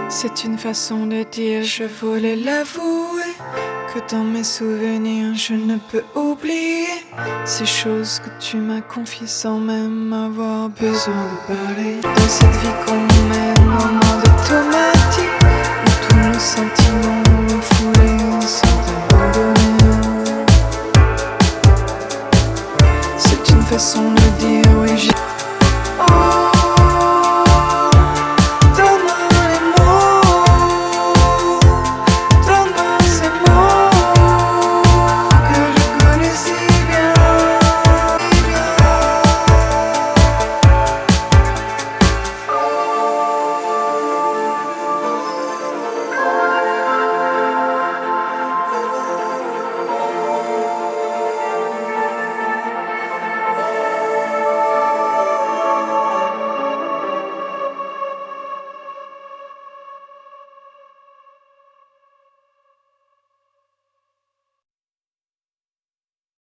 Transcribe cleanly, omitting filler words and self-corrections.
C'est une façon de dire, je voulais l'avouer, que dans mes souvenirs je ne peux oublier ces choses que tu m'as confiées sans même avoir besoin de parler. Dans cette vie qu'on